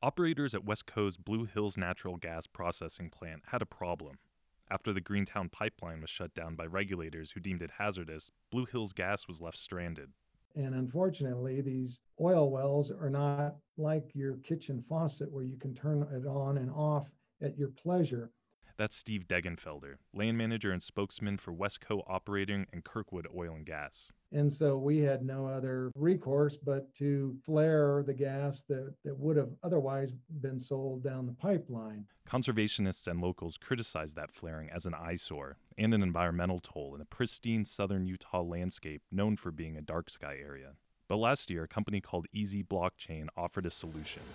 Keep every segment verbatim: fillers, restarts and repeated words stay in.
Operators at Westco's Blue Hills Natural Gas Processing Plant had a problem. After the Greentown pipeline was shut down by regulators who deemed it hazardous, Blue Hills gas was left stranded. And unfortunately, these oil wells are not like your kitchen faucet where you can turn it on and off at your pleasure. That's Steve Degenfelder, land manager and spokesman for Westco Operating and Kirkwood Oil and Gas. And so we had no other recourse but to flare the gas that, that would have otherwise been sold down the pipeline. Conservationists and locals criticized that flaring as an eyesore and an environmental toll in a pristine southern Utah landscape known for being a dark sky area. But last year, a company called Easy Blockchain offered a solution.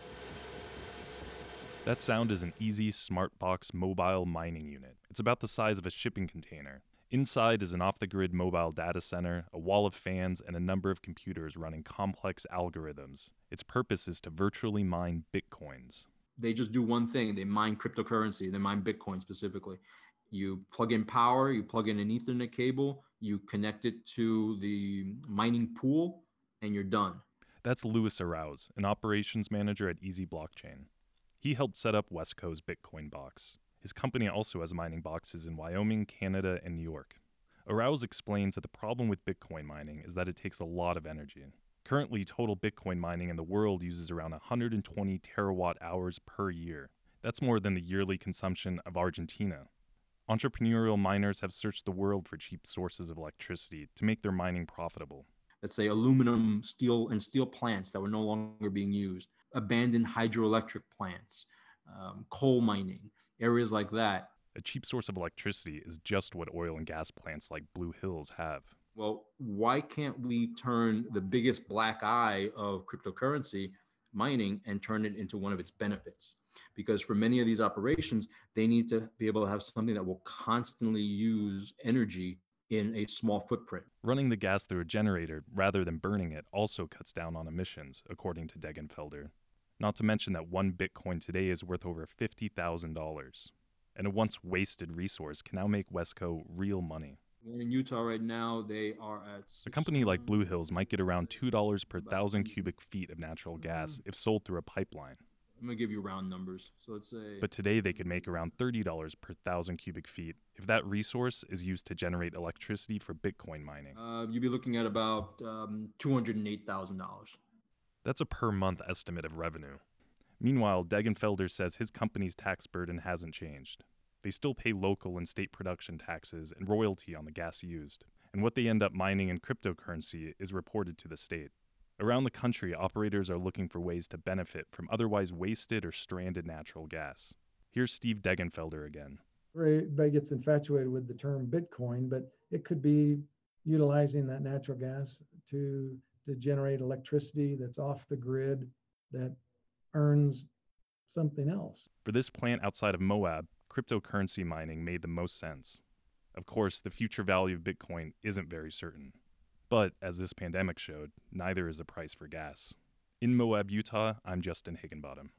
That sound is an Easy SmartBox mobile mining unit. It's about the size of a shipping container. Inside is an off-the-grid mobile data center, a wall of fans, and a number of computers running complex algorithms. Its purpose is to virtually mine bitcoins. They just do one thing. They mine cryptocurrency. They mine Bitcoin specifically. You plug in power, you plug in an Ethernet cable, you connect it to the mining pool, and you're done. That's Louis Arauz, an operations manager at Easy Blockchain. He helped set up Westco's Bitcoin box. His company also has mining boxes in Wyoming, Canada, and New York. Arauz explains that the problem with Bitcoin mining is that it takes a lot of energy. Currently, total Bitcoin mining in the world uses around one hundred twenty terawatt hours per year. That's more than the yearly consumption of Argentina. Entrepreneurial miners have searched the world for cheap sources of electricity to make their mining profitable. Let's say aluminum, steel, and steel plants that were no longer being used, abandoned hydroelectric plants, um, coal mining, areas like that. A cheap source of electricity is just what oil and gas plants like Blue Hills have. Well, why can't we turn the biggest black eye of cryptocurrency mining and turn it into one of its benefits? Because for many of these operations, they need to be able to have something that will constantly use energy in a small footprint. Running the gas through a generator rather than burning it also cuts down on emissions, according to Degenfelder. Not to mention that one Bitcoin today is worth over fifty thousand dollars. And a once wasted resource can now make Westco real money. In Utah right now, they are at... A company like Blue Hills might get around two dollars per thousand cubic feet of natural gas if sold through a pipeline. I'm going to give you round numbers. So let's say... But today they could make around thirty dollars per thousand cubic feet if that resource is used to generate electricity for Bitcoin mining. Uh, you'd be looking at about um, two hundred eight thousand dollars. That's a per month estimate of revenue. Meanwhile, Degenfelder says his company's tax burden hasn't changed. They still pay local and state production taxes and royalty on the gas used, and what they end up mining in cryptocurrency is reported to the state. Around the country, operators are looking for ways to benefit from otherwise wasted or stranded natural gas. Here's Steve Degenfelder again. Everybody gets infatuated with the term Bitcoin, but it could be utilizing that natural gas to, to generate electricity that's off the grid, that earns something else. For this plant outside of Moab, cryptocurrency mining made the most sense. Of course, the future value of Bitcoin isn't very certain. But, as this pandemic showed, neither is the price for gas. In Moab, Utah, I'm Justin Higginbottom.